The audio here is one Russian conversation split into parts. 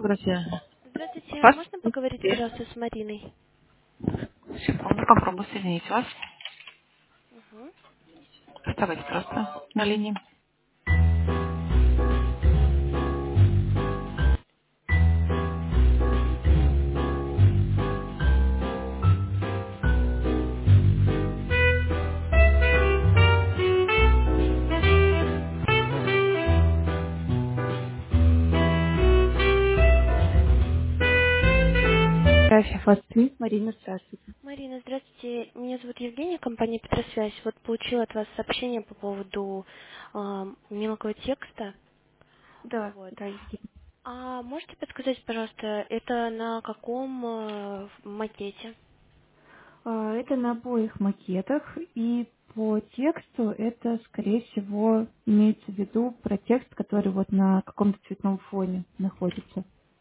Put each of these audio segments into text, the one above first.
Здравствуйте. Здравствуйте, Вас? можно поговорить, пожалуйста, с Мариной? Секунду, попробую соединить вас. Угу. Оставайтесь просто на линии. Здравствуйте, Фасты. Марина, здравствуйте. Марина, здравствуйте. Меня зовут Евгения, компания Петросвязь. Вот получила от вас сообщение по поводу мелкого текста. Да, Вот. да, Евгения. А можете подсказать, пожалуйста, это на каком макете? Это на обоих макетах, и по тексту это, скорее всего, имеется в виду про текст, который вот на каком-то цветном фоне находится.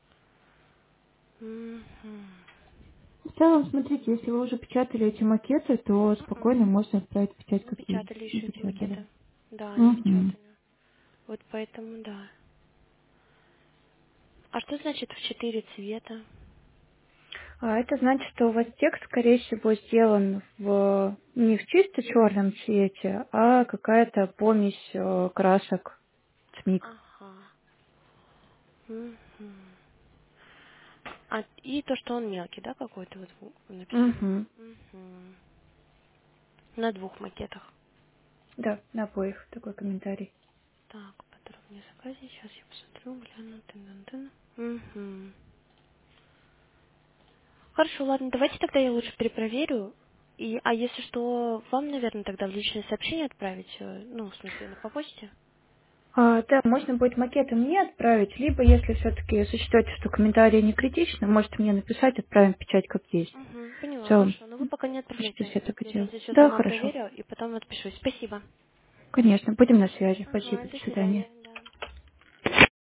Мгм. В целом, смотрите, если вы уже печатали эти макеты, то Мгм. спокойно можно отправить в печать, Мы как и печатали не еще эти печатали. макеты. Да, не Угу. печатали. Вот поэтому да. А что значит в 4 цвета? Это значит, что у вас текст, скорее всего, сделан не в чисто черном цвете, а какая-то помесь красок ЦМИК. Ага. Мгм. И то, что он мелкий, да, какой-то вот написано? Угу. Мгм. На двух макетах. Да, на обоих такой комментарий. Так, подробнее заказе. Сейчас я посмотрю, гляну. Тын-тын-тын. Мгм. Хорошо, ладно, давайте тогда я лучше перепроверю. А если что, вам, наверное, тогда в личное сообщение отправить, ну, в смысле, по почте? Да, можно будет макеты мне отправить, либо, если все-таки сочтете, что комментарии не критичны, можете мне написать, отправим в печать как есть. Угу, В поняла, целом, хорошо. Но вы пока не почти отправляйте. все так и Я делают. сейчас еще Да, сама хорошо. проверю и потом отпишусь. Спасибо. Конечно, будем на связи. Спасибо, Ага, до до свидания. свидания.